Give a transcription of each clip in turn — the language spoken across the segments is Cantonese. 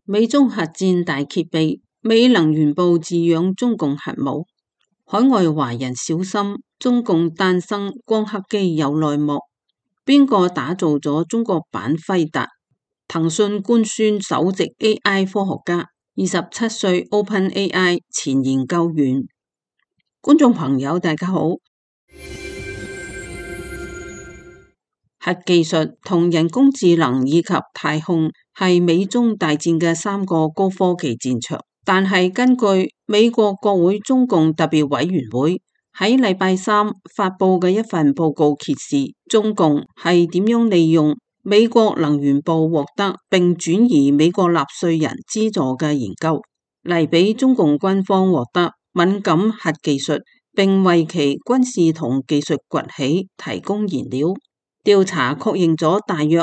美中核戰大揭秘，美能源部飼養中共核武，海外華人小心，中共誕生光刻機有內幕，邊個打造咗中國版輝達？騰訊官宣首席 AI 科學家，27歲 OpenAI 前研究員。觀眾朋友大家好。核技術同人工智能以及太空係美中大戰嘅3個高科技戰場，但係根據美國國會中共特別委員會喺禮拜三發佈嘅一份報告揭示，中共係點樣利用美國能源部獲得並轉移美國納稅人資助嘅研究嚟俾中共軍方獲得敏感核技術，並為其軍事同技術崛起提供燃料。調查確認咗大約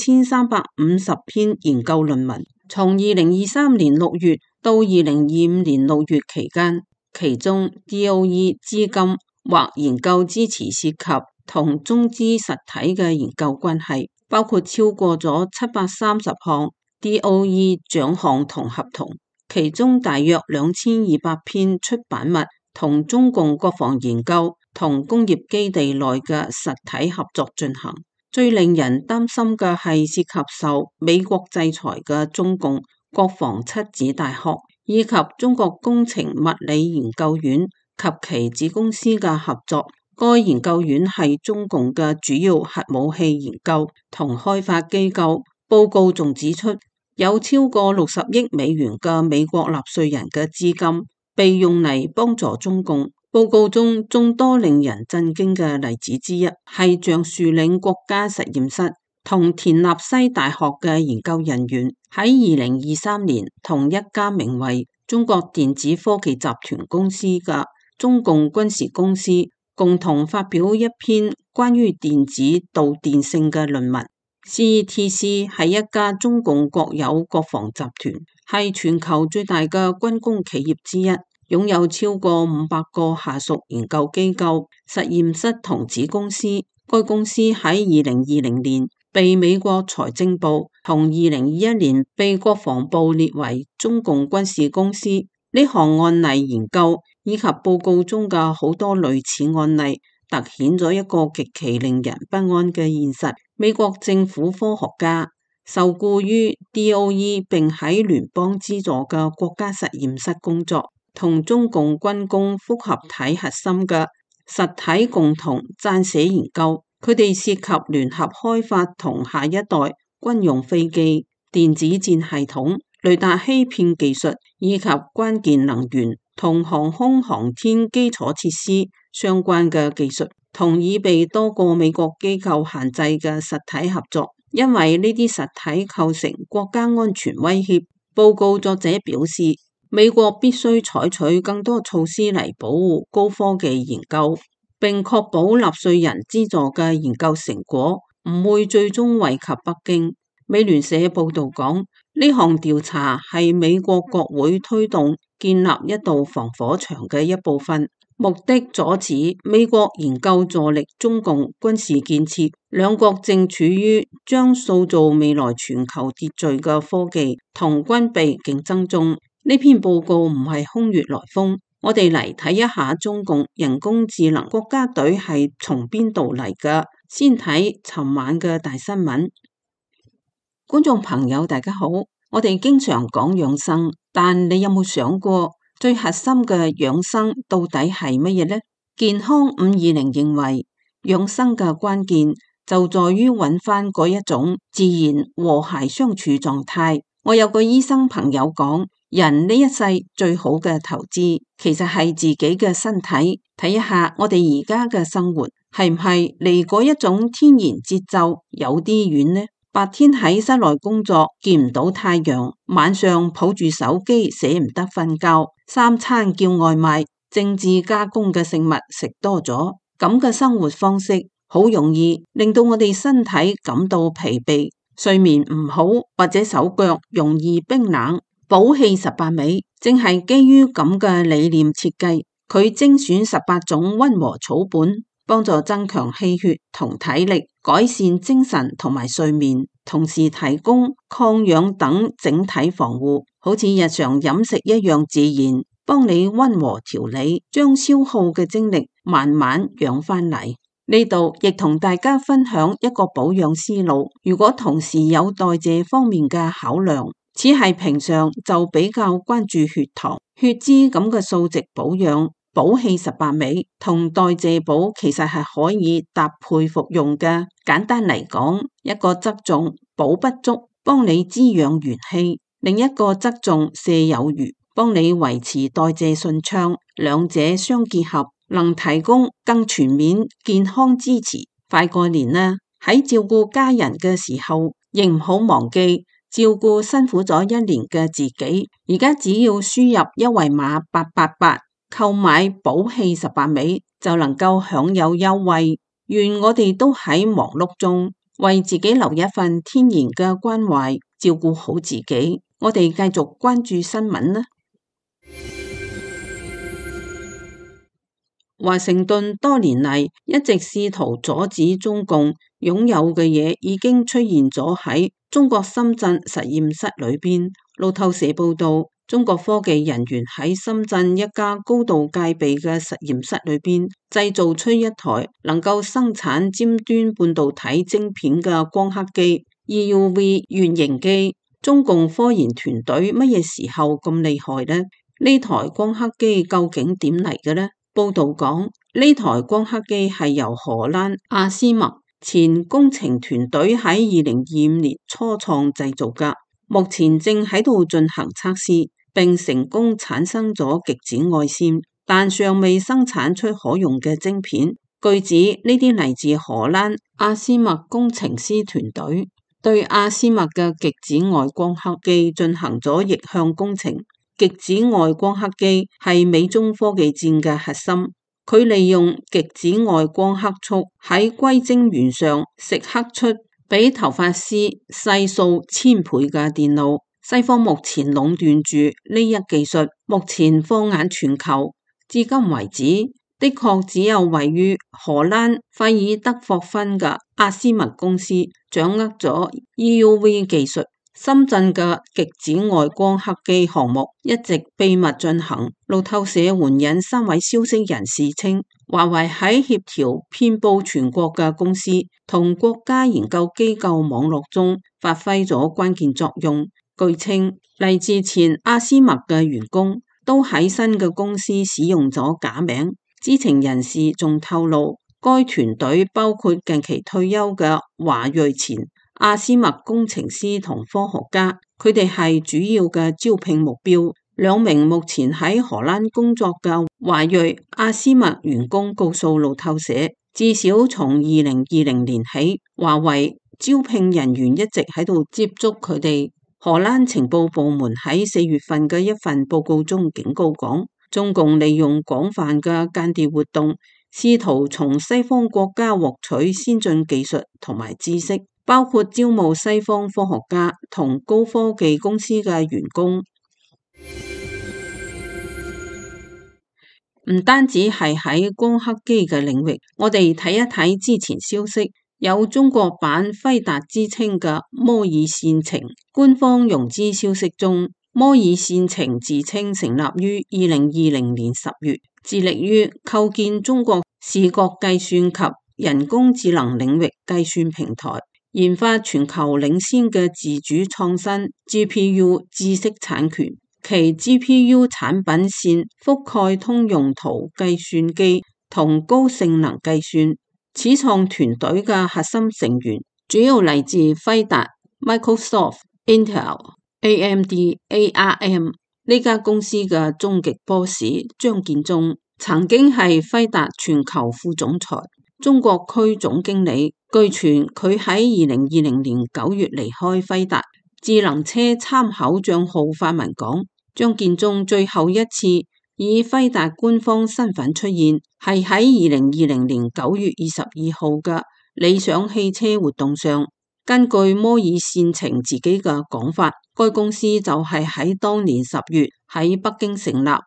4350篇研究論文，從2023年6月到2025年6月期間，其中 DOE 資金或研究支持涉及同中資實體嘅研究關係，包括超過咗730項 DOE 獎項同合同，其中大約2200篇出版物同中共國防研究同工業基地內嘅實體合作進行。最令人擔心嘅係涉及受美國制裁嘅中共國防七子大學以及中國工程物理研究院及其子公司嘅合作。該研究院係中共嘅主要核武器研究同開發機構。報告仲指出，有超過60億美元嘅美國納稅人嘅資金被用嚟幫助中共。報告中眾多令人震驚嘅例子之一係橡樹嶺國家實驗室同田納西大學嘅研究人員喺2023年同一家名為中國電子科技集團公司嘅中共軍事公司共同發表一篇關於電子導電性嘅論文。CETC 係一家中共國有國防集團，係全球最大嘅軍工企業之一，擁有超過500個下屬研究機構、實驗室同子公司。該公司喺2020年被美國財政部同2021年被國防部列為中共軍事公司。呢項案例研究以及報告中嘅好多類似案例，凸顯咗一個極其令人不安嘅現實。美國政府科學家受僱於 DOE 並喺聯邦資助嘅國家實驗室工作，同中共軍工複合體核心嘅實體共同撰寫研究，佢哋涉及聯合開發同下一代軍用飛機、電子戰系統、雷達欺騙技術以及關鍵能源同航空航天基礎設施相關嘅技術，同已被多個美國機構限制嘅實體合作，因為呢啲實體構成國家安全威脅。報告作者表示，美國必須採取更多措施嚟保護高科技研究，並確保納稅人資助嘅研究成果唔會最終惠及北京。美聯社報道講，呢項調查係美國國會推動建立一道防火牆嘅一部分，目的阻止美國研究助力中共軍事建設。兩國正處於將塑造未來全球秩序嘅科技同軍備競爭中。呢篇報告唔係空穴來風，我哋嚟睇一下中共人工智能國家隊係從邊度嚟嘅。先睇尋晚嘅大新聞。觀眾朋友大家好，我哋經常講養生，但你有冇想過最核心嘅養生到底係乜嘢呢？健康520認為，養生嘅關鍵就在於揾翻嗰一種自然和諧相處狀態。我有個醫生朋友講，人呢一世最好嘅投資其實係自己嘅身體。睇一下我哋而家嘅生活係唔係離嗰一種天然節奏有啲遠呢？白天喺室內工作見唔到太陽，晚上抱住手機捨唔得瞓覺，3餐叫外賣，精緻加工嘅食物食多咗，咁嘅生活方式好容易令到我哋身體感到疲憊，睡眠唔好或者手腳容易冰冷。補氣18味正係基於咁嘅理念設計，佢精選18種溫和草本，幫助增強氣血同體力，改善精神同埋睡眠。 同時提供抗氧等整體防護，好似日常飲食一樣自然，幫你溫和調理，將消耗嘅精力慢慢養翻嚟。呢度亦同大家分享一個保養思路，如果同時有代謝方面嘅考量，只係平常就比較關注血糖、血脂咁嘅數值保養，補氣18味同代謝補其實係可以搭配服用嘅。簡單嚟講，一個側重補不足，幫你滋養元氣；另一個側重瀉有餘，幫你維持代謝順暢。兩者相結合，能提供更全面健康支持。快過年啦，喺照顧家人嘅時候，亦唔好忘記照顧辛苦咗一年嘅自己。而家只要輸入一維碼888，購買補氣18味就能夠享有優惠。願我哋都喺忙碌中為自己留一份天然嘅關懷，照顧好自己。我哋繼續關注新聞啦。華盛頓多年嚟一直試圖阻止中共擁有嘅嘢，已經出現咗喺中國深圳實驗室裏邊。路透社報道，中國科技人員喺深圳一家高度戒備嘅實驗室裏邊製造出一台能夠生產尖端半導體晶片嘅光刻機 EUV 原型機。中共科研團隊乜嘢時候咁厲害呢？呢台光刻機究竟點嚟嘅呢？報道講，呢台光刻機係由荷蘭阿斯麥前工程團隊喺2025年初創製造㗎，目前正喺度進行測試，並成功產生咗極紫外線，但尚未生產出可用嘅晶片。據指呢啲嚟自荷蘭阿斯麥工程師團隊對阿斯麥嘅極紫外光刻機進行咗逆向工程。極紫外光刻機係美中科技戰嘅核心，佢利用極紫外光刻束喺硅晶圓上蝕刻出比頭髮絲細數1000倍嘅電路。西方目前壟斷住呢一技術，目前放眼全球，至今為止的確只有位於荷蘭費爾德霍芬嘅阿斯麥公司掌握咗 EUV 技術。深圳嘅極紫外光刻機項目一直秘密進行。路透社援引3位消息人士稱，華為喺協調遍佈全國嘅公司同國家研究機構網絡中發揮咗關鍵作用。據稱，嚟自前阿斯麥嘅員工都喺新嘅公司使用咗假名。知情人士仲透露，該團隊包括近期退休嘅華裔前阿斯麥工程師同科學家，佢哋係主要嘅招聘目標。2名目前喺荷蘭工作嘅華裔阿斯麥員工告訴路透社，至少從2020年起，華為招聘人員一直喺度接觸佢哋。荷蘭情報部門喺4月份嘅一份報告中警告講，中共利用廣泛嘅間諜活動，試圖從西方國家獲取先進技術同埋知識，包括招募西方科學家同高科技公司嘅員工。唔單止係喺光刻機嘅領域，我哋睇一睇之前消息，有中國版輝達之稱嘅摩爾線程。官方融資消息中，摩爾線程自稱成立於2020年10月，致力於構建中國視覺計算及人工智能領域計算平台，研發全球領先嘅自主創新 GPU 知識產權，其 GPU 產品線覆蓋通用圖計算機同高性能計算。始創團隊嘅核心成員主要嚟自輝達、Microsoft、Intel、AMD、ARM 呢家公司嘅終極 boss 張建宗，曾經係輝達全球副總裁、中國區總經理。據傳佢喺2020年9月離開輝達。智能車參考賬號發文講，張建宗最後一次以輝達官方身份出現，係喺2020年9月22號嘅理想汽車活動上。根據摩爾線程自己嘅講法，該公司就係喺當年10月喺北京成立。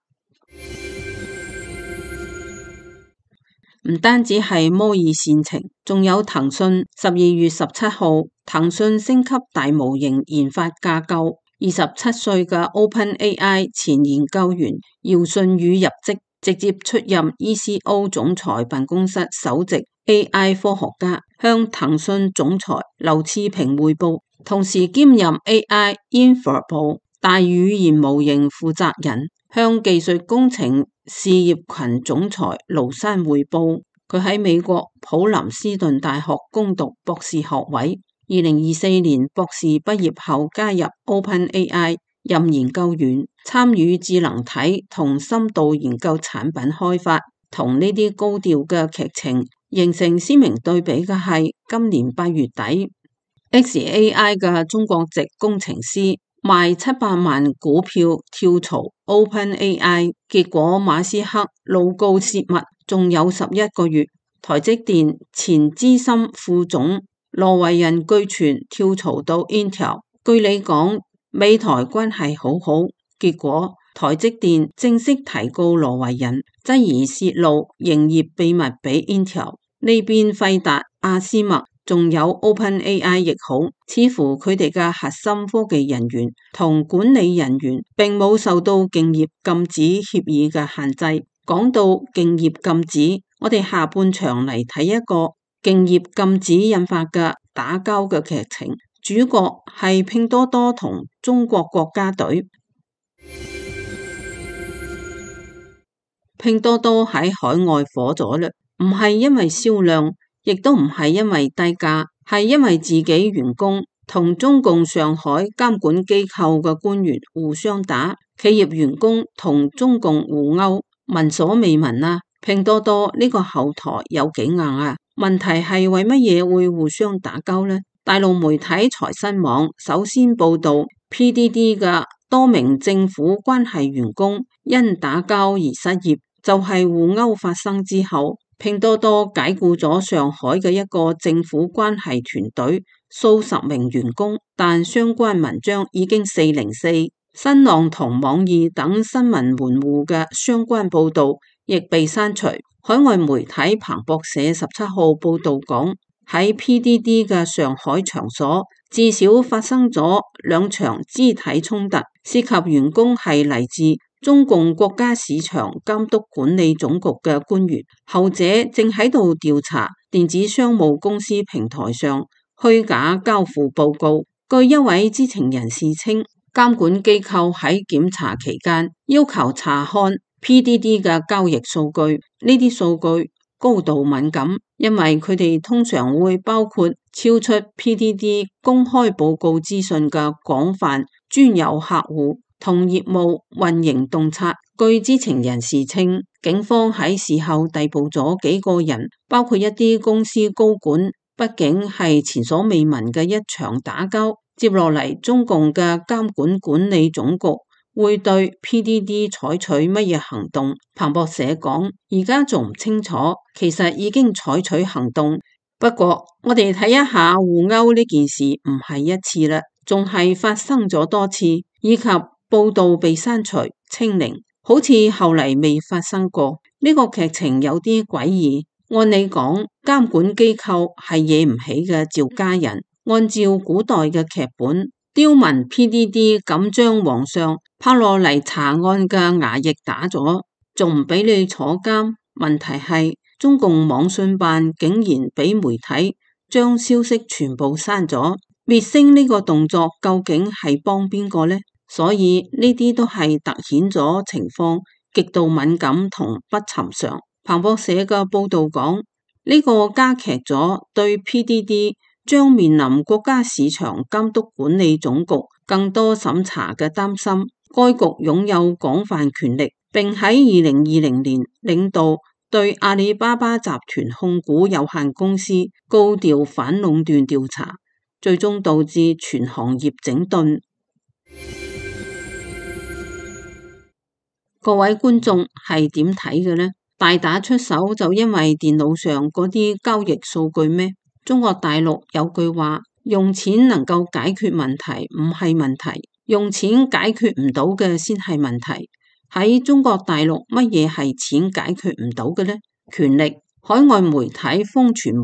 唔單止係摩爾線程，仲有騰訊12月17號騰訊升級大模型研發架構，27歲嘅 OpenAI 前研究員姚舜宇入職，直接出任 ECO 總裁辦公室首席 AI 科學家，向騰訊總裁劉熾平匯報，同時兼任 AI Infra 部大語言模型負責人，向技術工程事業群總裁盧山匯報。佢喺美國普林斯頓大學攻讀博士學位，2024年博士畢業後加入 OpenAI 任研究員，參與智能體同深度研究產品開發。同呢啲高調嘅劇情形成鮮明對比嘅係，今年8月底 xAI 嘅中國籍工程師賣700萬股票跳槽 OpenAI， 結果馬斯克怒告泄密，仲有11個月。台積電前資深副總羅維仁據傳跳槽到 Intel， 據理講美台關係好好，結果台積電正式提告羅維仁，質疑泄露營業秘密俾 Intel。呢邊費達、阿斯麥仲有 OpenAI 亦好，似乎佢哋嘅核心科技人員同管理人員並冇受到競業禁止協議嘅限制。講到競業禁止，我哋下半場嚟睇一個競業禁止引發嘅打交嘅劇情，主角係拼多多同中國國家隊。拼多多喺海外火咗嘞，唔係因為銷量，亦都唔係因為低價，係因為自己員工同中共上海監管機構嘅官員互相打，企業員工同中共互毆，聞所未聞啊！拼多多呢個後台有幾硬啊？問題係為乜嘢會互相打交呢？大陸媒體財新網首先報道 PDD 嘅多名政府關係員工因打交而失業，就係互毆發生之後，拼多多解僱咗上海嘅一個政府關係團隊數十名員工，但相關文章已經404，新浪同網易等新聞門戶嘅相關報道亦被刪除。海外媒體彭博社17號報道講，喺 PDD 嘅上海場所至少發生咗2場肢體衝突，涉及員工係嚟自中共國家市場監督管理總局嘅官員，後者正喺度調查電子商務公司平台上虛假交付報告。據一位知情人士稱，監管機構喺檢查期間要求查看 PDD 嘅交易數據，呢啲數據高度敏感，因為佢哋通常會包括超出 PDD 公開報告資訊嘅廣泛專有客戶同業務運營洞察。據知情人士稱，警方喺事後逮捕咗幾個人，包括一啲公司高管。畢竟係前所未聞嘅一場打交。接落嚟，中共嘅監管管理總局會對 PDD 採取乜嘢行動？彭博社講，而家仲唔清楚，其實已經採取行動。不過我哋睇一下互毆呢件事，唔係一次啦，仲係發生咗多次，以及報道被刪除清零，好似後嚟未發生過。呢個劇情有啲詭異。按理講，監管機構係惹唔起嘅趙家人，按照古代嘅劇本，刁民 PDD 咁將皇上拍落嚟查案嘅衙役打咗，仲唔俾你坐監？問題係中共網信辦竟然俾媒體將消息全部刪咗，滅聲呢個動作究竟係幫邊個呢？所以呢啲都係凸顯咗情況極度敏感同不尋常。彭博社嘅報道講，呢個加劇咗對 PDD 將面臨國家市場監督管理總局更多審查嘅擔心。該局擁有廣泛權力，並喺2020年領導對阿里巴巴集團控股有限公司高調反壟斷調查，最終導致全行業整頓。各位觀眾係點睇嘅呢？大打出手就因為電腦上嗰啲交易數據咩？中國大陸有句話，用錢能夠解決問題唔係問題，用錢解決唔到嘅先係問題。喺中國大陸，乜嘢係錢解決唔到嘅呢？權力。海外媒體風傳媒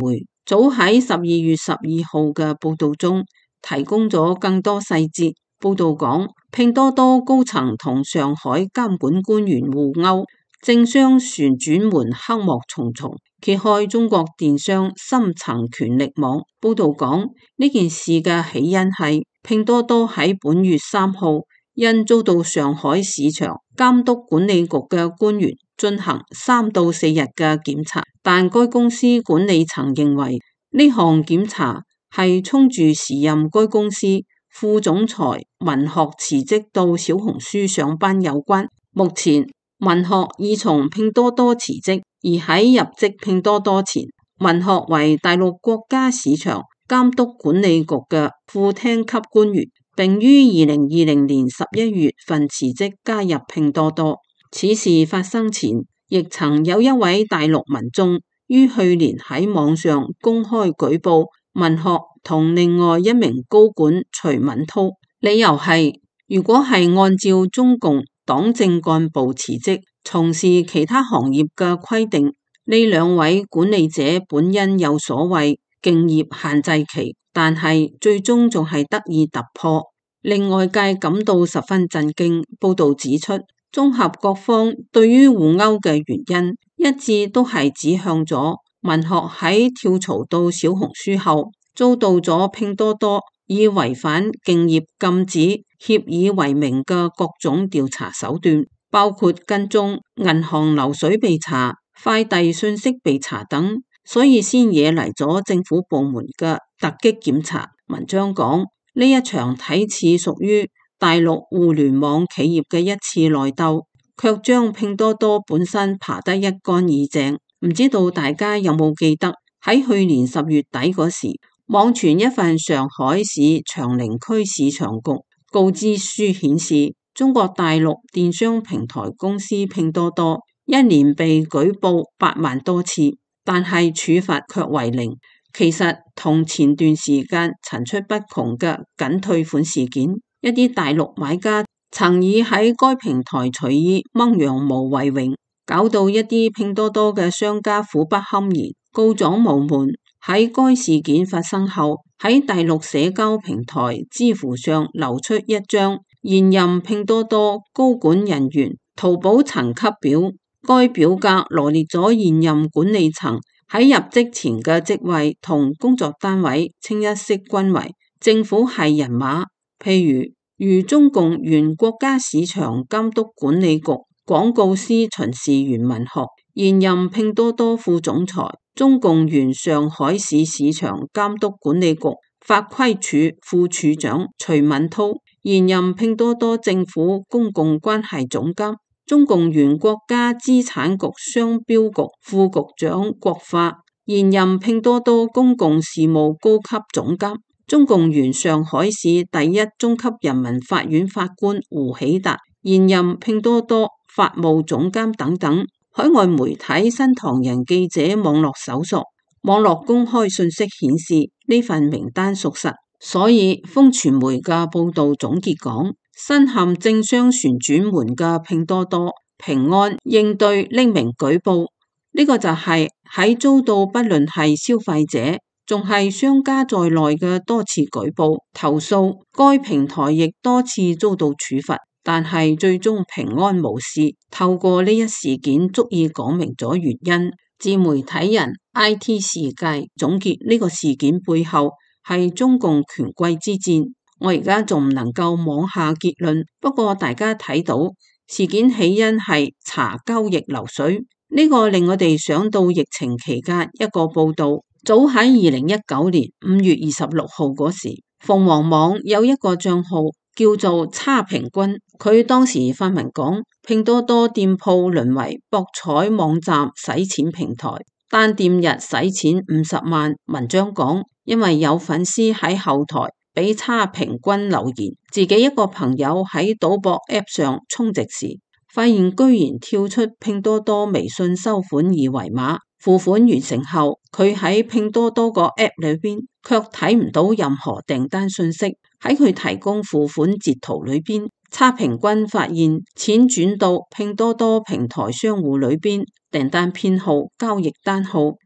早喺12月12號嘅報道中提供咗更多細節。報道講，拼多多高層同上海監管官員互毆，政商旋轉門黑幕重重，揭開中國電商深層權力網。報道講，呢件事嘅起因係拼多多喺本月3號因遭到上海市場監督管理局嘅官員進行3到4日嘅檢查，但該公司管理層認為呢項檢查係衝住時任該公司副總裁文學辭職到小紅書上班有關。目前文學已從拼多多辭職，而喺入職拼多多前，文學為大陸國家市場監督管理局嘅副廳級官員，並於2020年11月份辭職加入拼多多。此事發生前，亦曾有一位大陸民眾於去年喺網上公開舉報文學同另外一名高管徐敏濤，理由係如果係按照中共黨政幹部辭職從事其他行業嘅規定，呢兩位管理者本應有所謂敬業限制期，但係最終仲係得以突破，令外界感到十分震驚。報道指出，綜合各方對於互毆嘅原因，一致都係指向咗文學喺跳槽到小紅書後，遭到咗拼多多以違反競業禁止協議為名嘅各種調查手段，包括跟蹤、銀行流水被查、快遞信息被查等，所以先惹嚟咗政府部門嘅突擊檢查。文章講，呢一場睇似屬於大陸互聯網企業嘅一次內鬥，卻將拼多多本身扒得一乾二淨。唔知道大家有冇記得喺去年10月底嗰時，網傳一份上海市長寧區市場局告知書顯示，中國大陸電商平台公司拼多多一年被舉報8萬多次，但係處罰卻為零。其實同前段時間層出不窮嘅僅退款事件，一啲大陸買家曾以喺該平台隨意掹羊毛為榮，搞到一啲拼多多嘅商家苦不堪言，告狀無門。喺該事件發生後，喺大陸社交平台知乎上流出一張現任拼多多高管人員淘寶層級表，該表格羅列咗現任管理層喺入職前嘅職位同工作單位，清一色均為政府係人馬，譬如中共原國家市場監督管理局廣告司巡視員文學，現任拼多多副總裁，中共原上海市市場監督管理局法規處副處長徐敏濤，現任拼多多政府公共關係總監，中共原國家資產局商標局副局長郭化，現任拼多多公共事務高級總監，中共原上海市第一中級人民法院法官胡喜達，現任拼多多法務總監等等。海外媒體新唐人記者網絡搜索，網絡公開信息顯示呢份名單屬實，所以風傳媒嘅報道總結講，身陷政商旋轉門嘅拼多多平安應對匿名舉報，呢個就係喺遭到不論係消費者仲係商家在內嘅多次舉報投訴，該平台亦多次遭到處罰，但係最終平安無事。透過呢一事件足以講明咗原因。自媒體人 IT 世界總結呢個事件背後係中共權貴之戰。我而家仲唔能夠妄下結論，不過大家睇到事件起因係查交易流水，呢個令我哋想到疫情期間一個報道。早喺2019年5月26號嗰時，鳳凰網有一個賬號叫做差平均，佢當時發文講拼多多店鋪淪為博彩網站洗錢平台，單店日洗錢50萬。文章講，因為有粉絲喺後台俾差平均留言，自己一個朋友喺賭博 App 上充值時，發現居然跳出拼多多微信收款二維碼，付款完成後，佢喺拼多多個 App 裏邊卻睇唔到任何訂單信息。喺佢提供付款截圖裏邊，差平均發現錢轉到拼多多平台商戶裏邊，訂單編號、交易單號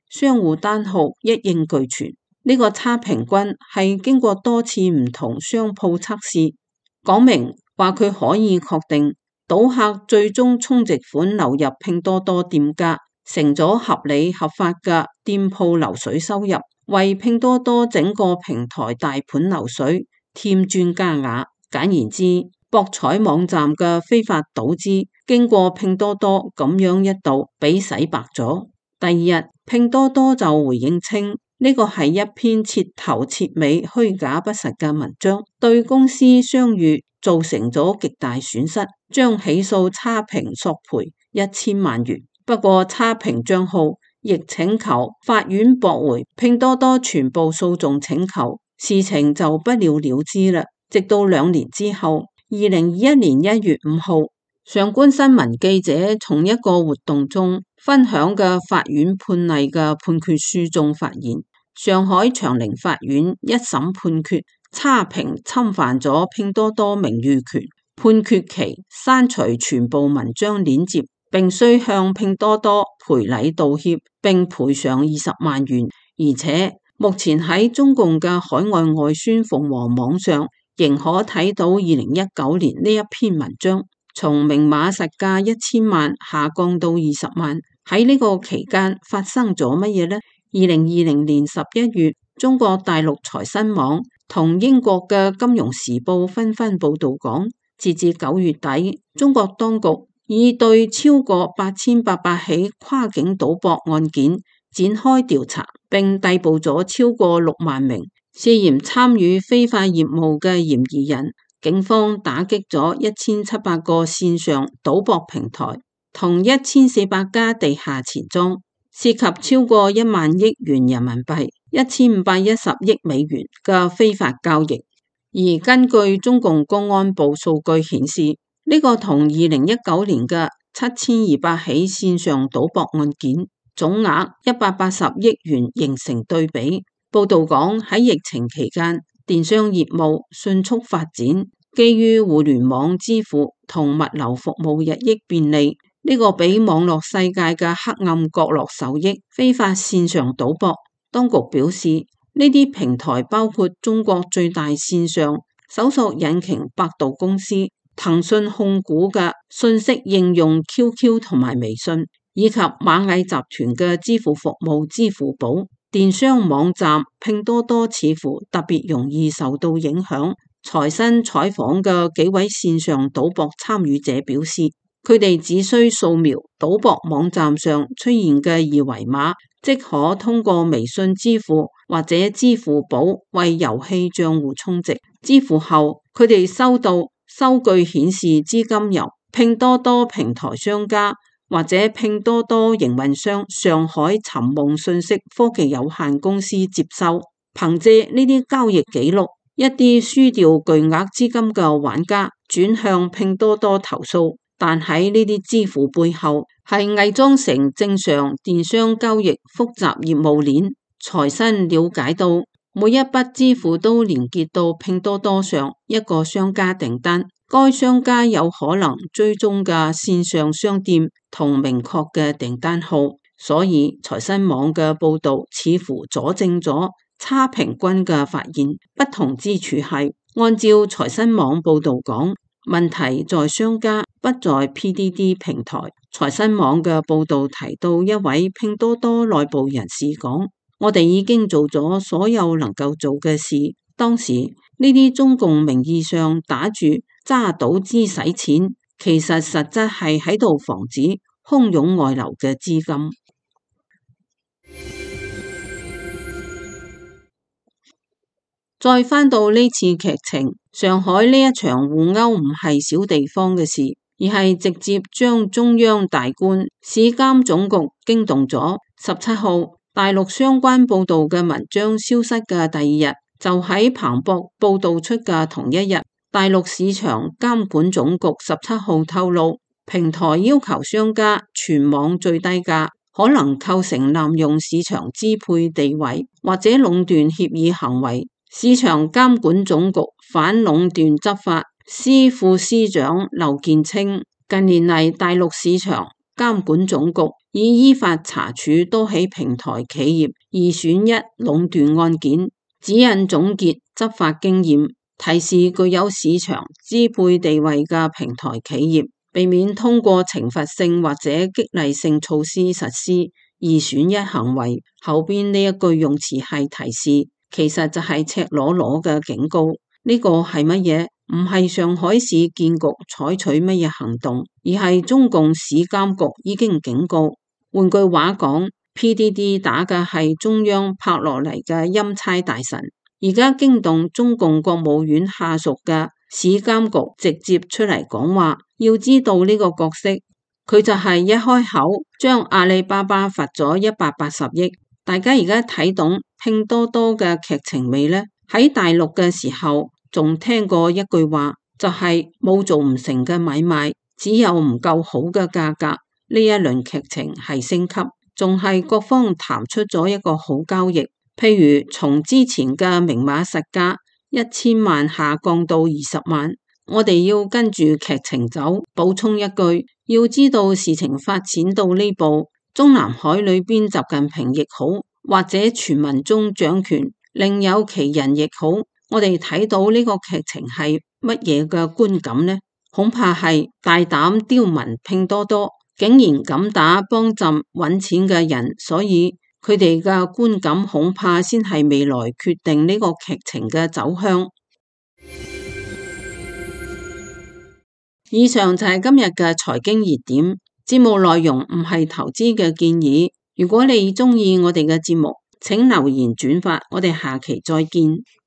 相互單號一應俱全。呢個差評君係經過多次唔同商鋪測試，講明話佢可以確定賭客最終充值款流入拼多多店家，成咗合理合法嘅店鋪流水收入，為拼多多整個平台大盤流水添磚加瓦。簡言之，博彩網站嘅非法賭資經過拼多多咁樣一道俾洗白咗。第二日，拼多多就回應稱，呢個係一篇徹頭徹尾虛假不實嘅文章，對公司商譽造成咗極大損失，將起訴差評索賠1000萬元。不過差評賬號亦請求法院駁回拼多多全部訴訟請求，事情就不了了之啦。直到2年之後，2021年1月5號，上官新聞記者從一個活動中分享嘅法院判例嘅判決書中發現，上海長寧法院一審判決差評侵犯咗拼多多名譽權，判決其刪除全部文章鏈接，並須向拼多多賠禮道歉，並賠償20萬元。而且目前喺中共嘅海外外宣鳳凰網上仍可睇到2019年呢一篇文章，從明碼實價1000萬下降到20萬。喺呢個期間發生咗乜嘢呢？2020年11月，中國大陸財新網同英國嘅金融時報紛紛報道講，截至9月底，中國當局已對超過8800起跨境賭博案件展開調查，並逮捕咗超過6萬名涉嫌參與非法業務嘅嫌疑人。警方打擊咗1700個線上賭博平台同1400家地下錢莊，涉及超過1萬億元人民幣、1510億美元嘅非法交易。而根據中共公安部數據顯示，呢個同2019年嘅7200起線上賭博案件總額180億元形成對比。報道講，喺疫情期間，電商業務迅速發展，基於互聯網支付同物流服務日益便利，呢個比網絡世界嘅黑暗角落受益。非法線上賭博，當局表示，呢啲平台包括中國最大線上搜索引擎百度公司、騰訊控股嘅信息應用 QQ 同埋微信，以及螞蟻集團嘅支付服務支付寶。電商網站拼多多似乎特別容易受到影響。財新採訪嘅幾位線上賭博參與者表示，佢哋只需掃描賭博網站上出現嘅二維碼，即可通過微信支付或者支付寶為遊戲賬戶充值。支付後，佢哋收到收據顯示資金由拼多多平台商家或者拼多多營運商上海尋夢信息科技有限公司接收。憑借呢啲交易記錄，一啲輸掉巨額資金嘅玩家轉向拼多多投訴，但喺呢啲支付背後係偽裝成正常電商交易複雜業務鏈。財新了解到，每一筆支付都連結到拼多多上一個商家訂單，該商家有可能追蹤嘅線上商店同明確嘅訂單號，所以財新網嘅報道似乎佐證咗差評君嘅發現。不同之處係，按照財新網報道講，問題在商家，不在 PDD 平台。財新網嘅報道提到一位拼多多內部人士講，我哋已經做咗所有能夠做嘅事。當時呢啲中共名義上打住揸賭資洗錢，其實實質係喺度防止洶湧外流嘅資金。再返到呢次劇情，上海呢一場互毆唔係小地方嘅事，而係直接將中央大官市監總局驚動咗。17號，大陸相關報道嘅文章消失嘅第二日，就喺彭博報道出嘅同一日，大陸市場監管總局17號透露，平台要求商家全網最低價，可能構成濫用市場支配地位或者壟斷協議行為。市場監管總局反壟斷執法司副司長劉健稱，近年嚟大陸市場監管總局已依法查處多起平台企業2選1壟斷案件，指引總結執法經驗，提示具有市場支配地位嘅平台企業，避免通過懲罰性或者激勵性措施實施2選1行為。後邊呢一句用詞係提示，其實就係赤裸裸嘅警告。呢個係乜嘢？唔係上海市建局採取乜嘢行動，而係中共市監局已經警告。換句話講，PDD 打嘅係中央拍落嚟嘅欽差大臣，而家驚動中共國務院下屬嘅市監局直接出嚟講話。要知道呢個角色，佢就係一開口將阿里巴巴罰咗180億。大家而家睇懂拼多多嘅劇情未呢？喺大陸嘅時候仲聽過一句話，就係冇做唔成嘅買賣，只有唔夠好嘅價格。呢一輪劇情係升級，仲係各方談出咗一個好交易。譬如從之前嘅明碼實價1000萬下降到20萬，我哋要跟住劇情走。補充一句，要知道事情發展到呢步，中南海裏邊習近平亦好，或者全民中掌權另有其人亦好，我哋睇到呢個劇情係乜嘢嘅觀感呢？恐怕係大膽刁民拼多多竟然敢打幫朕揾錢嘅人，所以佢哋嘅觀感恐怕先係未來決定呢個劇情嘅走向。以上就係今日嘅財經熱點，節目內容唔係投資嘅建議。如果你鍾意我哋嘅節目，請留言轉發，我哋下期再見。